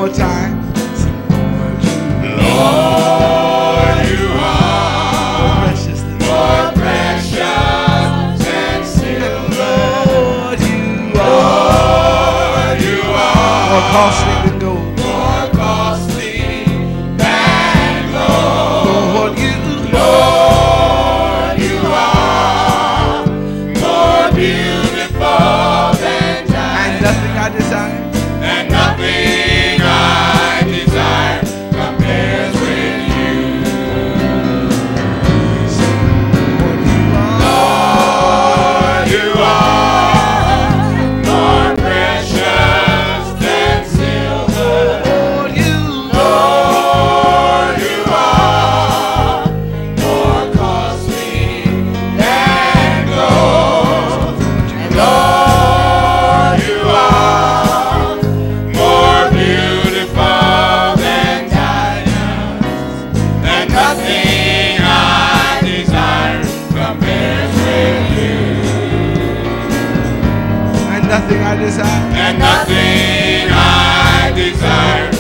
more time. Lord, you are Precious than more precious than silver. Lord, you Lord, you more are costly than gold. more costly than gold. Lord, you Lord, you are more beautiful than and diamonds. nothing I desire. And nothing I desire compares with you. Lord, you are more precious than silver. Lord, you Lord, you are more costly than gold. And Lord, you are more beautiful than diamonds. And nothing I desire compares with you. and nothing I desire. And nothing I desire